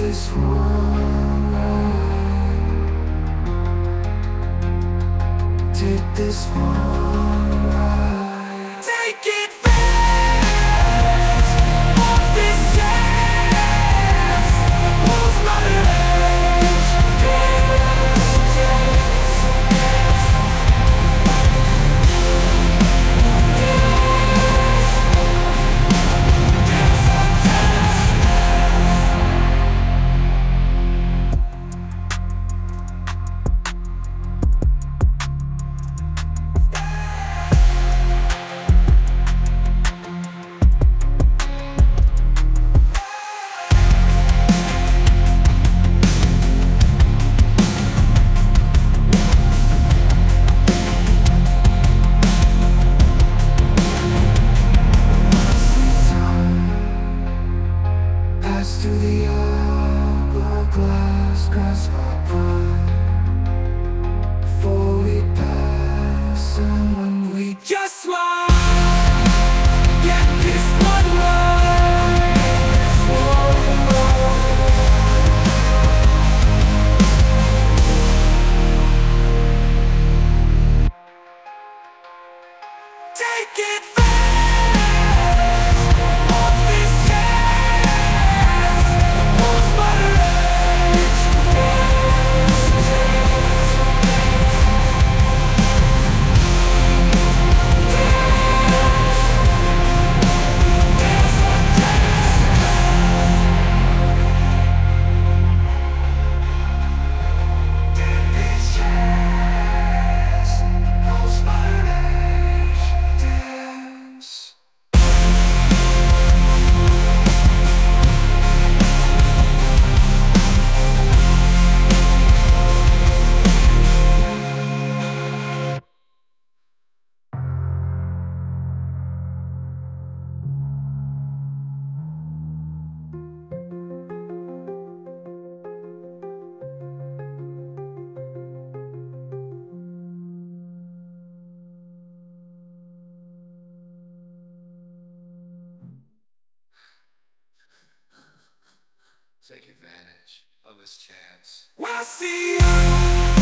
this one right. Take this one right. Take it fast off this chance. Lose my legs. Yes, pass through the hourglass, grasp our pride before we pass, and when we just smile, get this one right. Take it fast off this chance. Lose my legs. Take this chance. Lose my legs. Dance. Take advantage of this chance. We'll see you.